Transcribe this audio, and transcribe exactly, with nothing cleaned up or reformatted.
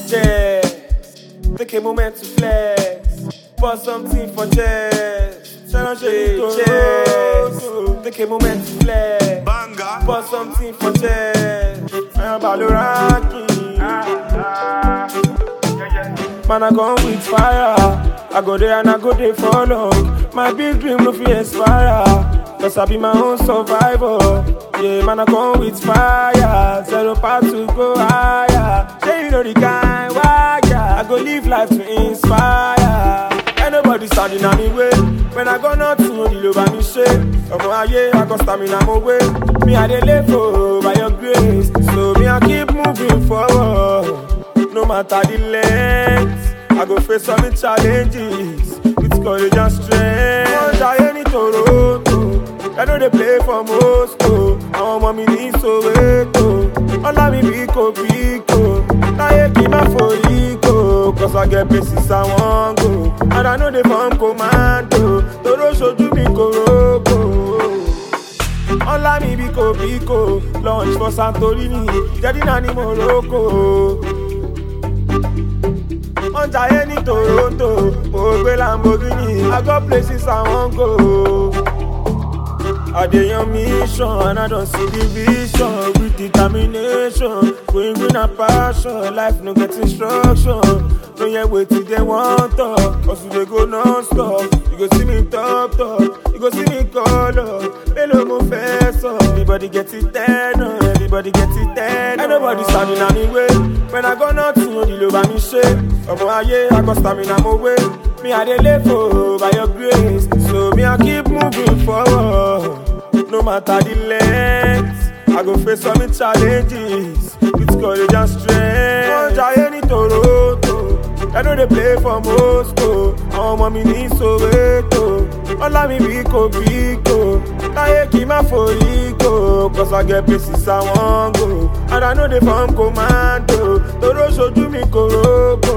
chest. Take a moment to flex. Pour something for chest. Turn on your chest. Take a moment to flex. Banga. Pour something for chest. I'm Baloraki. Man, I go with fire. I go there and I go there for long. My big dream no fear expire. Cause I be my own survivor. Yeah, man, I go with fire. Zero part to go higher. Say you know the kind why, yeah. I go live life to inspire. Ain't nobody standing on me way. When I go nothing, you the love by me shake. Come on, yeah, I go stamina my way. Me I dey live for by your grace. So me I keep moving forward. No matter the length, I go face all the challenges with courage and strength. One giant in Toronto, I know they play for Moscow. I want mommy in Soweto. All me Pico Pico. Now you keep my Foico. Cause I get places I want go. And I know they from commando. Toro show you me Koroko. All me Pico Pico. Launch for Santorini. Getting in Morocco. On giant in Toronto, oh, Lamborghini. I got places I won't go. I dey on mission and I don't see the vision. With determination, going green and passion. Life no get instruction. No yeah wait till they want talk. Cause we dey go non-stop. You go see me top top. You go see me color. Hello mo fessor. Everybody get it ten. Everybody get it ten. Ain't nobody standing on me way. When I go nothing, you the love by me shake. Come on, yeah, I go stamina my way. Me I dey live for by your grace. So me I keep moving forward. No matter the length, I go face all the challenges with courage and strength. One giant in Toronto, I know they play for Moscow. I want mommy in Soweto. All me Pico Pico. Now you keep my Foico. Cause I get places I want go. And I know they from commando. Toro show you me Koroko.